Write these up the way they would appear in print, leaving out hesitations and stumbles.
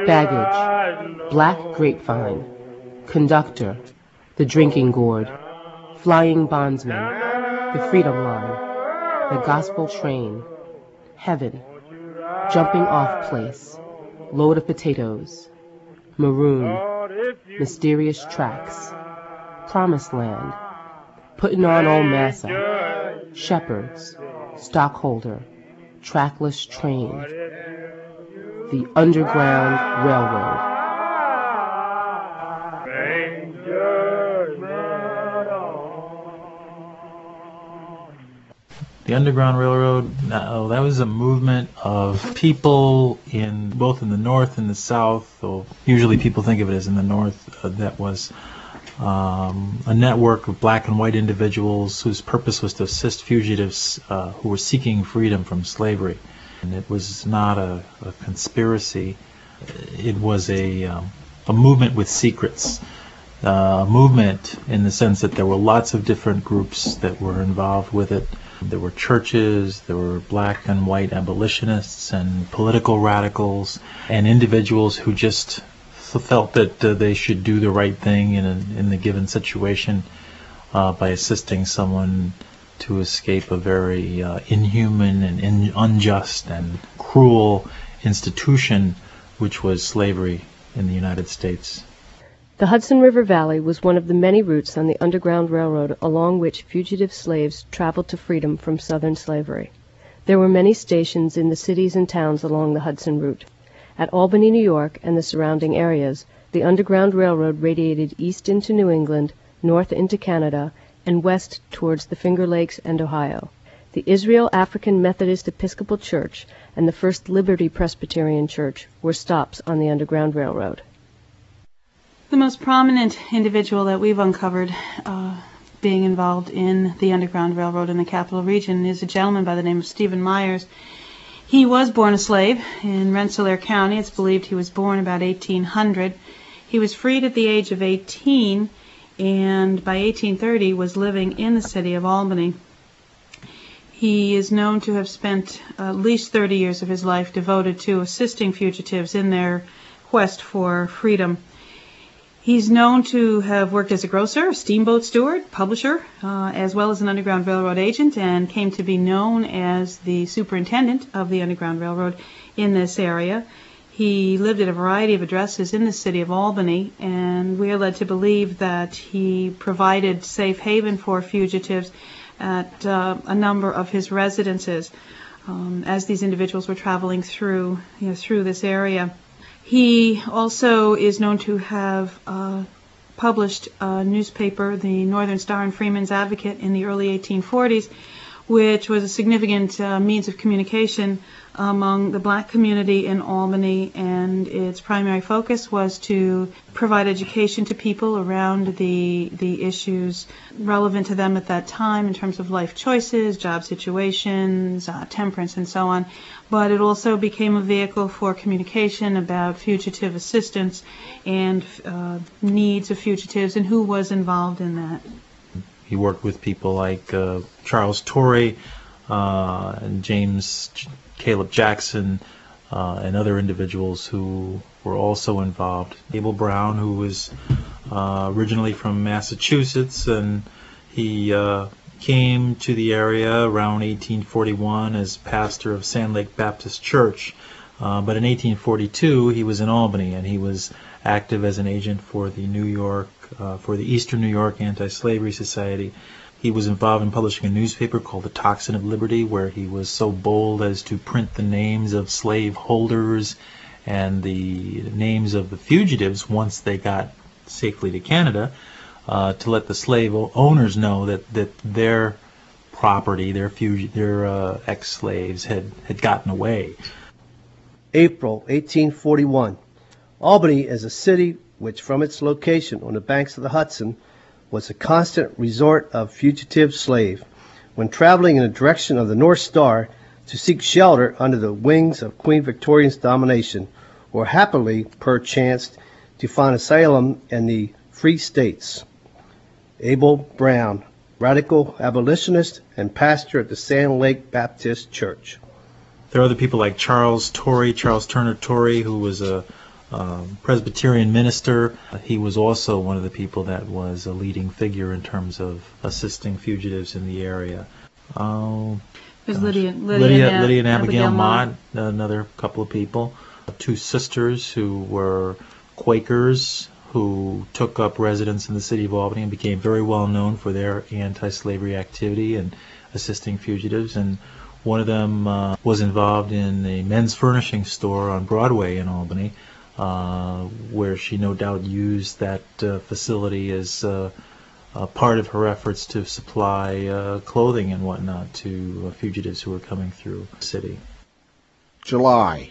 Baggage, black grapevine, conductor, the drinking gourd, flying bondsman, the freedom line, the gospel train, heaven, jumping off place, load of potatoes, maroon, mysterious tracks, promised land, putting on old massa, shepherds, stockholder, trackless train, the Underground Railroad. The Underground Railroad, that was a movement of people in both in the North and the South. So usually people think of it as in the North. That was a network of black and white individuals whose purpose was to assist fugitives who were seeking freedom from slavery. And it was not a conspiracy. It was a movement with secrets. A movement in the sense that there were lots of different groups that were involved with it. There were churches, there were black and white abolitionists and political radicals and individuals who just felt that they should do the right thing in the given situation by assisting someone to escape a very inhuman and unjust and cruel institution, which was slavery in the United States. The Hudson River Valley was one of the many routes on the Underground Railroad along which fugitive slaves traveled to freedom from Southern slavery. There were many stations in the cities and towns along the Hudson route. At Albany, New York, and the surrounding areas, the Underground Railroad radiated east into New England, north into Canada, and west towards the Finger Lakes and Ohio. The Israel African Methodist Episcopal Church and the First Liberty Presbyterian Church were stops on the Underground Railroad. The most prominent individual that we've uncovered being involved in the Underground Railroad in the Capital Region is a gentleman by the name of Stephen Myers. He was born a slave in Rensselaer County. It's believed he was born about 1800. He was freed at the age of 18, and by 1830 was living in the city of Albany. He is known to have spent at least 30 years of his life devoted to assisting fugitives in their quest for freedom. He's known to have worked as a grocer, a steamboat steward, publisher, as well as an Underground Railroad agent, and came to be known as the superintendent of the Underground Railroad in this area. He lived at a variety of addresses in the city of Albany, and we are led to believe that he provided safe haven for fugitives at a number of his residences as these individuals were traveling through this area. He also is known to have published a newspaper, the Northern Star and Freeman's Advocate, in the early 1840s, which was a significant means of communication among the black community in Albany, and its primary focus was to provide education to people around the issues relevant to them at that time in terms of life choices, job situations, temperance, and so on. But it also became a vehicle for communication about fugitive assistance and needs of fugitives and who was involved in that. He worked with people like Charles Torrey and James Caleb Jackson and other individuals who were also involved. Abel Brown, who was originally from Massachusetts, and he came to the area around 1841 as pastor of Sand Lake Baptist Church. But in 1842 he was in Albany, and he was active as an agent for the Eastern New York Anti-Slavery Society. He was involved in publishing a newspaper called the Tocsin of Liberty, where he was so bold as to print the names of slave holders and the names of the fugitives once they got safely to Canada, to let the slave owners know that their property, their ex-slaves had gotten away. April 1841. Albany is a city which, from its location on the banks of the Hudson, was a constant resort of fugitive slaves. When traveling in the direction of the North Star to seek shelter under the wings of Queen Victoria's domination, or happily, perchance, to find asylum in the Free States. Abel Brown, radical abolitionist and pastor at the Sand Lake Baptist Church. There are other people like Charles Turner Torrey, who was a Presbyterian minister. He was also one of the people that was a leading figure in terms of assisting fugitives in the area. There's Lydia and Abigail Mott. Mott, another couple of people. Two sisters who were Quakers who took up residence in the city of Albany and became very well known for their anti-slavery activity and assisting fugitives. And one of them was involved in a men's furnishing store on Broadway in Albany, where she no doubt used that facility as part of her efforts to supply clothing and whatnot to fugitives who were coming through the city. July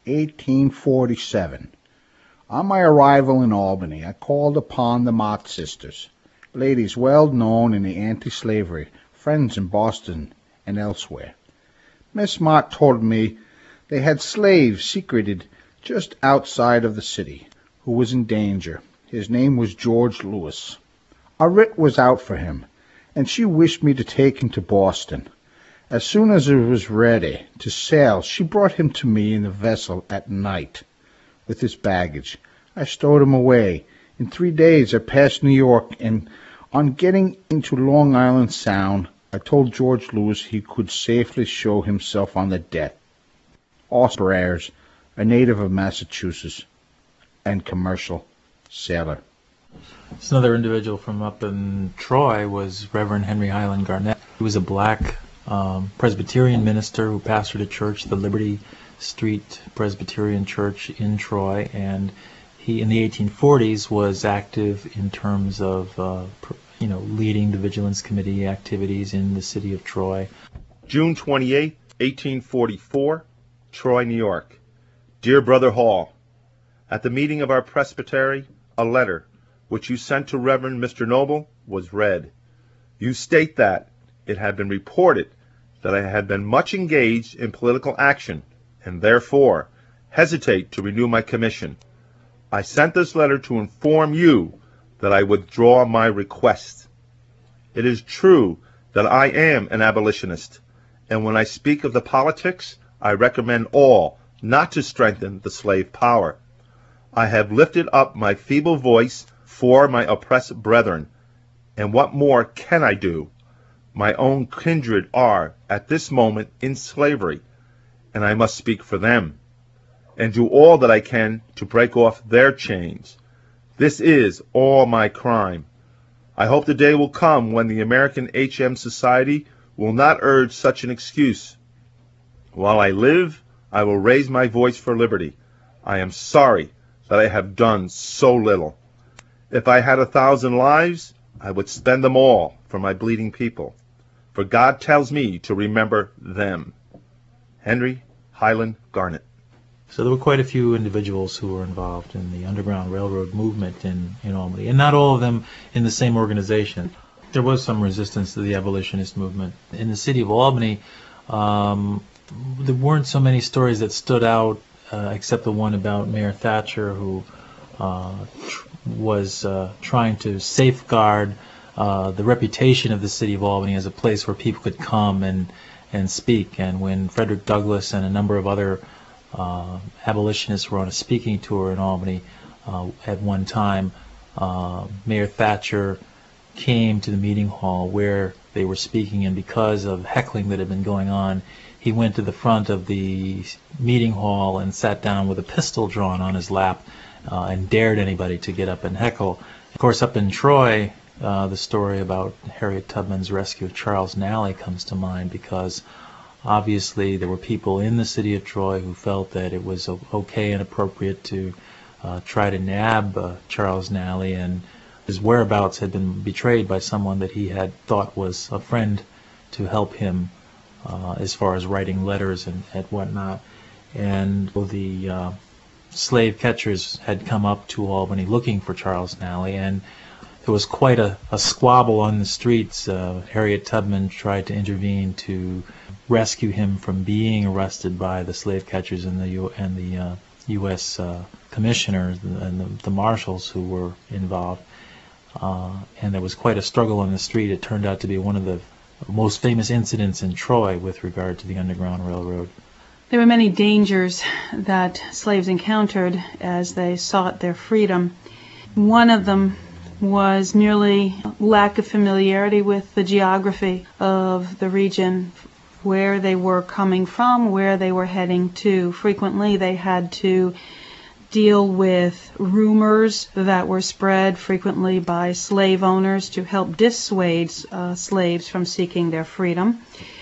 1847. On my arrival in Albany, I called upon the Mott sisters, ladies well known in the anti-slavery, friends in Boston and elsewhere. Miss Mott told me they had slaves secreted just outside of the city who was in danger. His name was George Lewis. A writ was out for him, and she wished me to take him to Boston. As soon as it was ready to sail, she brought him to me in the vessel at night with his baggage. I stowed him away. In 3 days I passed New York, and on getting into Long Island Sound, I told George Lewis he could safely show himself on the deck. Oscar Ayres, a native of Massachusetts and commercial sailor. So another individual from up in Troy was Reverend Henry Highland Garnett. He was a black Presbyterian minister who pastored a church, the Liberty Street Presbyterian Church in Troy, and he in the 1840s was active in terms of leading the Vigilance Committee activities in the city of Troy. June 28, 1844, Troy, New York. Dear Brother Hall, at the meeting of our presbytery, a letter which you sent to Reverend Mr. Noble was read. You state that it had been reported that I had been much engaged in political action, and therefore hesitate to renew my commission. I sent this letter to inform you that I withdraw my request. It is true that I am an abolitionist, and when I speak of the politics, I recommend all not to strengthen the slave power. I have lifted up my feeble voice for my oppressed brethren, and what more can I do? My own kindred are, at this moment, in slavery, and I must speak for them, and do all that I can to break off their chains. This is all my crime. I hope the day will come when the American H.M. Society will not urge such an excuse. While I live, I will raise my voice for liberty. I am sorry that I have done so little. If I had 1,000 lives, I would spend them all for my bleeding people. For God tells me to remember them. Henry Highland Garnett. So there were quite a few individuals who were involved in the Underground Railroad movement in Albany, and not all of them in the same organization. There was some resistance to the abolitionist movement. In the city of Albany, there weren't so many stories that stood out, except the one about Mayor Thatcher, who was trying to safeguard the reputation of the city of Albany as a place where people could come and speak. And when Frederick Douglass and a number of other abolitionists were on a speaking tour in Albany at one time, Mayor Thatcher came to the meeting hall where they were speaking, and because of heckling that had been going on, he went to the front of the meeting hall and sat down with a pistol drawn on his lap and dared anybody to get up and heckle. Of course, up in Troy, the story about Harriet Tubman's rescue of Charles Nally comes to mind, because obviously there were people in the city of Troy who felt that it was okay and appropriate to try to nab Charles Nally, and his whereabouts had been betrayed by someone that he had thought was a friend to help him as far as writing letters and whatnot. And the slave catchers had come up to Albany looking for Charles Nally, and there was quite a squabble on the streets. Harriet Tubman tried to intervene to rescue him from being arrested by the slave catchers and the U.S. commissioners and the marshals who were involved. And there was quite a struggle on the street. It turned out to be one of the most famous incidents in Troy with regard to the Underground Railroad. There were many dangers that slaves encountered as they sought their freedom. One of them was merely lack of familiarity with the geography of the region, where they were coming from, where they were heading to. Frequently they had to deal with rumors that were spread frequently by slave owners to help dissuade slaves from seeking their freedom.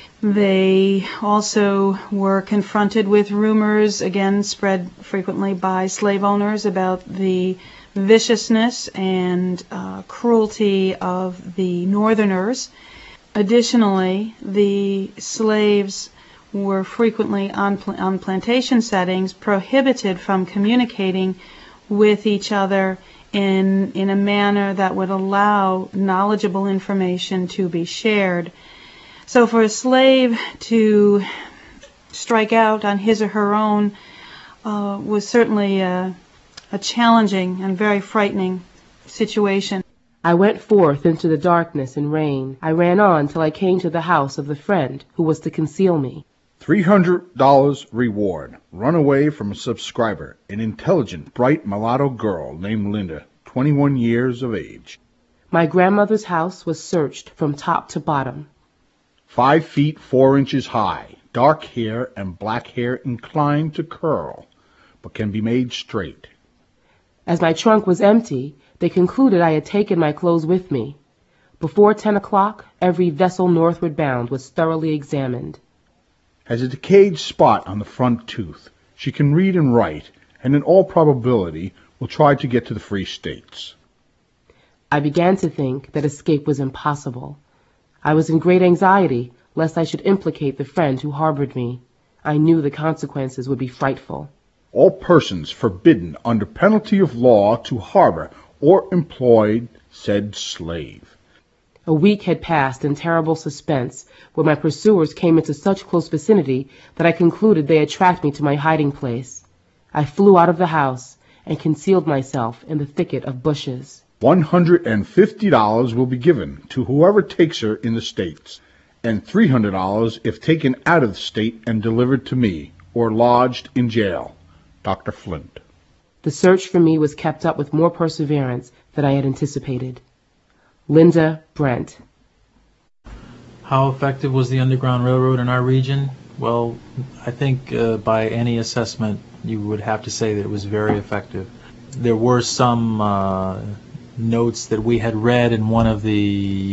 They also were confronted with rumors, again spread frequently by slave owners, about the viciousness and cruelty of the Northerners. Additionally, the slaves were frequently on plantation settings prohibited from communicating with each other in a manner that would allow knowledgeable information to be shared. So for a slave to strike out on his or her own was certainly a challenging and very frightening situation. I went forth into the darkness and rain. I ran on till I came to the house of the friend who was to conceal me. $300 reward. Run away from a subscriber, an intelligent, bright mulatto girl named Linda, 21 years of age. My grandmother's house was searched from top to bottom. 5 feet 4 inches high, dark hair and black hair inclined to curl, but can be made straight. As my trunk was empty, they concluded I had taken my clothes with me. Before 10 o'clock, every vessel northward bound was thoroughly examined. Has a decayed spot on the front tooth. She can read and write, and in all probability will try to get to the Free States. I began to think that escape was impossible. I was in great anxiety lest I should implicate the friend who harbored me. I knew the consequences would be frightful. All persons forbidden under penalty of law to harbor or employ said slave. A week had passed in terrible suspense, when my pursuers came into such close vicinity that I concluded they had tracked me to my hiding place. I flew out of the house and concealed myself in the thicket of bushes. $150 will be given to whoever takes her in the States, and $300 if taken out of the state and delivered to me, or lodged in jail. Dr. Flint. The search for me was kept up with more perseverance than I had anticipated. Linda Brent. How effective was the Underground Railroad in our region? Well, I think by any assessment you would have to say that it was very effective. There were some notes that we had read in one of the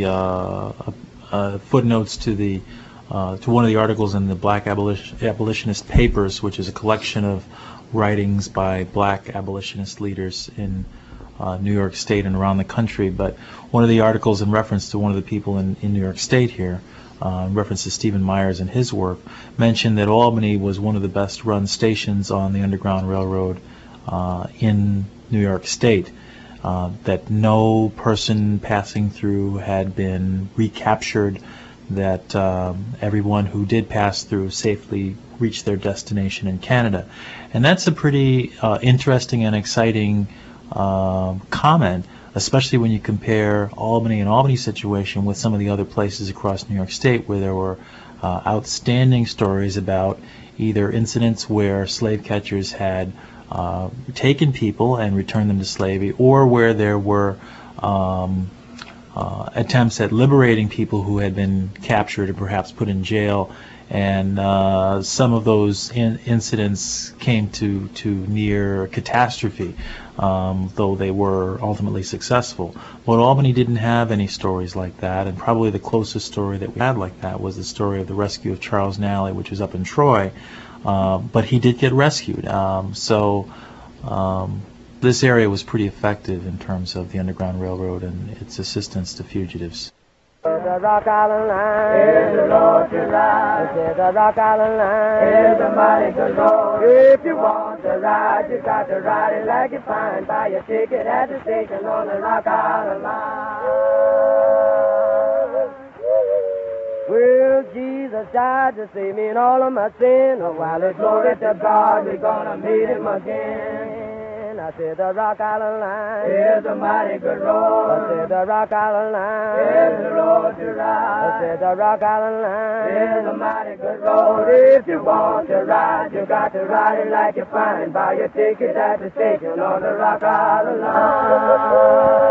footnotes to one of the articles in the Black Abolitionist Papers, which is a collection of writings by black abolitionist leaders in New York State and around the country. But one of the articles in reference to one of the people in New York State here, in reference to Stephen Myers and his work, mentioned that Albany was one of the best run stations on the Underground Railroad in New York State. That no person passing through had been recaptured, that everyone who did pass through safely reached their destination in Canada. And that's a pretty interesting and exciting comment, especially when you compare Albany and Albany's situation with some of the other places across New York State where there were outstanding stories about either incidents where slave catchers had taken people and returned them to slavery, or where there were attempts at liberating people who had been captured and perhaps put in jail, and some of those incidents came to near catastrophe, though they were ultimately successful. But Albany didn't have any stories like that, and probably the closest story that we had like that was the story of the rescue of Charles Nally, which was up in Troy. But he did get rescued. This area was pretty effective in terms of the Underground Railroad and its assistance to fugitives. The Rock Island Line is the road to ride. The Rock Island Line is a mighty good road. If you want to ride, you got to ride it like you find. Buy your ticket at the station on the Rock Island Line. Well, Jesus died to save me and all of my sin. Oh, while it's glory to God, we're gonna meet him again. I said the Rock Island line is a mighty good road. I said the Rock Island line is the road to ride. I said the Rock Island line is a mighty good road. If you want to ride, you got to ride it like you find. Buy your ticket at the station on the Rock Island line.